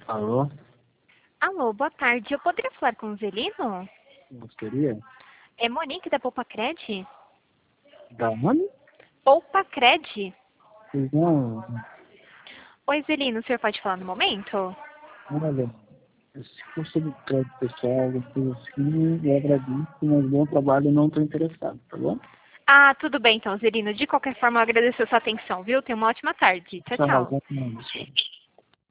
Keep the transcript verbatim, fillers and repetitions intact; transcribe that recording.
Alô? Alô, boa tarde. Eu poderia falar com o Zelino? Gostaria? É Monique da Poupa Cred? Da onde? Poupa Cred? Não, Oi, Zelino, o senhor pode falar no momento? olha, se for sobre crédito pessoal, alguma coisa assim, eu agradeço, mas bom trabalho, eu não estou interessado, tá bom? Ah, tudo bem então, Zelino. De qualquer forma, eu agradeço a sua atenção, viu? Tenha uma ótima tarde. Tchau, Tchau, tchau. bom final.